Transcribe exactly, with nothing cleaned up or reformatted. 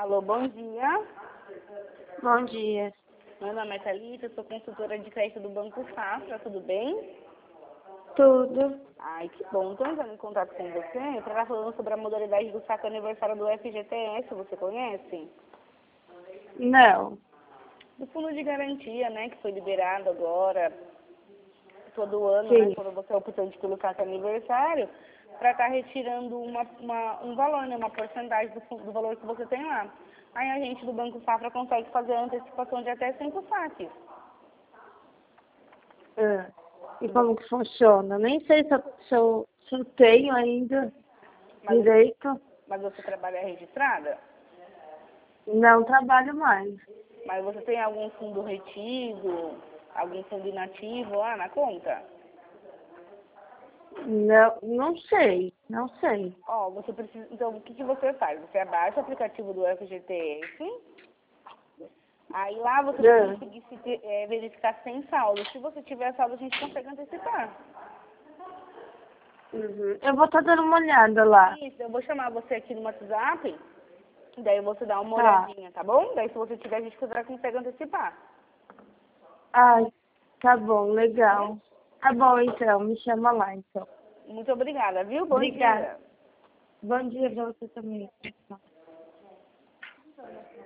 Alô, bom dia. Bom dia. Meu nome é Thalita, eu sou consultora de crédito do Banco Safra, tudo bem? Tudo. Ai, que bom. Estou entrando em contato com você para estar falando sobre a modalidade do saque aniversário do F G T S, você conhece? Não. Do fundo de garantia, né, que foi liberado agora, todo ano, né, Sim. quando você optou pelo saque aniversário, para estar retirando uma, uma, um valor, né, uma porcentagem do, fu- do valor que você tem lá. Aí a gente do Banco Safra consegue fazer a antecipação de até cinco saques. Ah, e como que funciona? Nem sei se eu, se eu, se eu tenho ainda Mas, direito. mas você trabalha registrada? Não trabalho mais. Mas você tem algum fundo retido, algum fundo inativo lá na conta? Não, não sei. Não sei. Ó, você precisa. Então, o que, que você faz? Você abaixa o aplicativo do F G T S, aí lá você vai Ah, conseguir se, ter- é, verificar sem saldo. Se você tiver saldo, a gente consegue antecipar. uhum. Eu vou estar dando uma olhada lá. Isso, eu vou chamar você aqui no WhatsApp, daí você dá uma Tá. olhadinha, tá bom? Daí se você tiver, a gente já consegue antecipar. Ai, tá bom, legal. Tá bom, então. Me chama lá, então. Muito obrigada, viu? Bom Obrigada. dia. Bom dia pra você também.